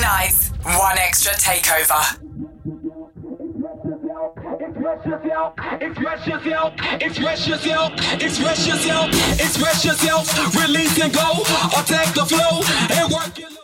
nights, one extra takeover. Express yourself, express yourself, express yourself, express yourself, release and go, attack the flow and work your